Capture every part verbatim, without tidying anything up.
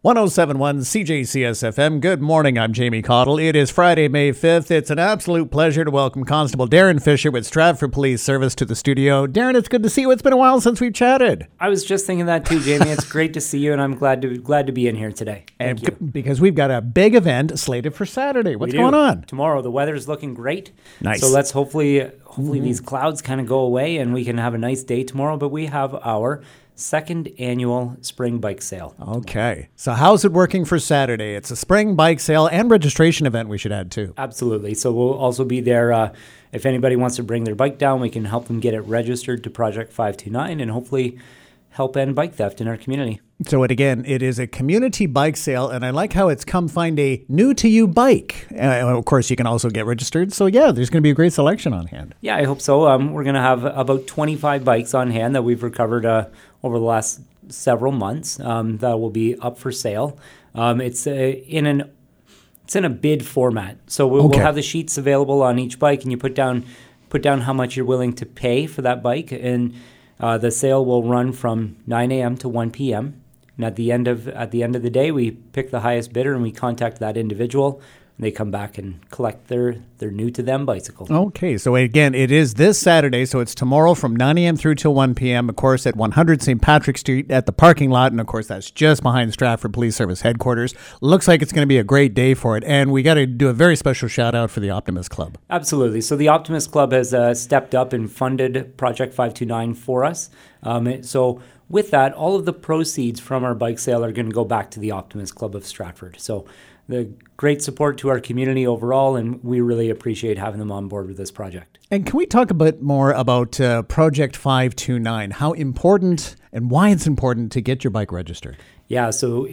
one oh seven point one C J C S F M. Good morning, I'm Jamie Cottle. It is Friday, May fifth. It's an absolute pleasure to welcome Constable Darren Fisher with Stratford Police Service to the studio. Darren, it's good to see you. It's been a while since we've chatted. I was just thinking that too, Jamie. It's great to see you, and I'm glad to glad to be in here today. Thank and you. c- Because we've got a big event slated for Saturday. What's We do. going on? Tomorrow, the weather's looking great. Nice. So let's hopefully, hopefully mm-hmm. these clouds kind of go away, and we can have a nice day tomorrow. But we have our second annual spring bike sale. Okay. So how's it working for Saturday? It's a spring bike sale and registration event, we should add too. Absolutely. So we'll also be there. Uh, if anybody wants to bring their bike down, we can help them get it registered to Project five two nine and hopefully help end bike theft in our community. So it, again, it is a community bike sale, and I like how it's come find a new-to-you bike. Uh, of course, you can also get registered. So, yeah, there's going to be a great selection on hand. Yeah, I hope so. Um, we're going to have about twenty-five bikes on hand that we've recovered uh, over the last several months um, that will be up for sale. Um, it's uh, in an it's in a bid format. So we'll, Okay. we'll have the sheets available on each bike, and you put down put down how much you're willing to pay for that bike, and uh, the sale will run from nine a.m. to one p.m. And at the end of at the end of the day, we pick the highest bidder and we contact that individual, and they come back and collect their, their new to them bicycle. Okay, so again, it is this Saturday, so it's tomorrow from nine a.m. through till one p.m., of course, at one hundred Saint Patrick Street at the parking lot, and of course, that's just behind Stratford Police Service headquarters. Looks like it's going to be a great day for it, and we got to do a very special shout out for the Optimist Club. Absolutely. So the Optimist Club has uh, stepped up and funded Project five two nine for us. Um, it, so with that, all of the proceeds from our bike sale are going to go back to the Optimist Club of Stratford. So the great support to our community overall, and we really appreciate having them on board with this project. And can we talk a bit more about uh, Project five two nine, how important and why it's important to get your bike registered? Yeah, so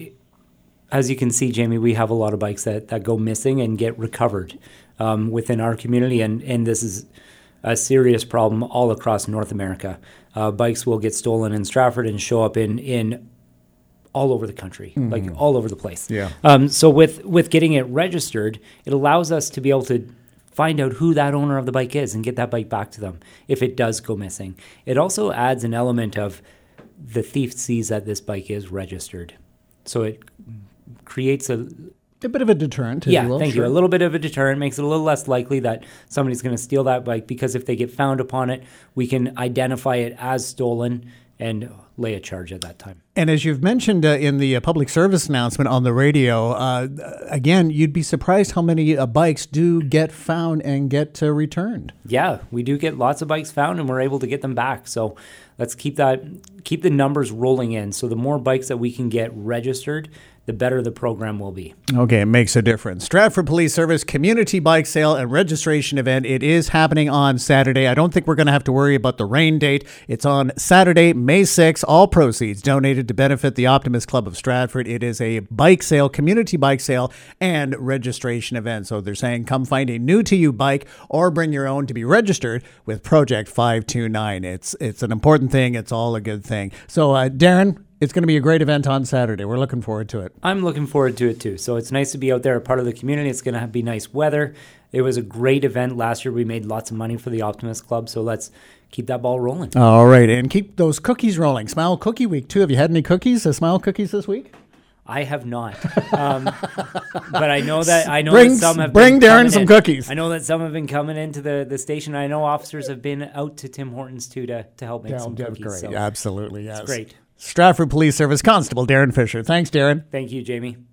as you can see, Jamie, we have a lot of bikes that, that go missing and get recovered um, within our community, and, and this is a serious problem all across North America. Uh, bikes will get stolen in Stratford and show up in, in all over the country, mm-hmm. like all over the place. Yeah. Um, so with, with getting it registered, it allows us to be able to find out who that owner of the bike is and get that bike back to them if it does go missing. It also adds an element of the thief sees that this bike is registered. So it creates a... A bit of a deterrent, if yeah, you will. thank Sure. you. A little bit of a deterrent makes it a little less likely that somebody's going to steal that bike, because if they get found upon it, we can identify it as stolen and lay a charge at that time. And as you've mentioned uh, in the uh, public service announcement on the radio, uh, again, you'd be surprised how many uh, bikes do get found and get uh, returned. Yeah, we do get lots of bikes found, and we're able to get them back. So let's keep that, keep the numbers rolling in. So the more bikes that we can get registered, the better the program will be. Okay, it makes a difference. Stratford Police Service Community Bike Sale and Registration Event. It is happening on Saturday. I don't think we're going to have to worry about the rain date. It's on Saturday, May sixth. All proceeds donated to benefit the Optimist Club of Stratford. It is a bike sale, community bike sale, and registration event. So they're saying come find a new-to-you bike or bring your own to be registered with Project five two nine. It's, it's an important thing. It's all a good thing. So, uh, Darren, it's going to be a great event on Saturday. We're looking forward to it. I'm looking forward to it too. So it's nice to be out there, a part of the community. It's going to be nice weather. It was a great event last year. We made lots of money for the Optimist Club. So let's keep that ball rolling. All right. And keep those cookies rolling. Smile Cookie Week too. Have you had any cookies, uh, Smile Cookies this week? I have not, um, but I know that I know bring, that some have bring been Darren some in. cookies. I know that some have been coming into the, the station. I know officers have been out to Tim Hortons too to, to help make Yeah, some that's cookies. great. So Absolutely, yes. it's great. Stratford Police Service Constable Darren Fisher. Thanks, Darren. Thank you, Jamie.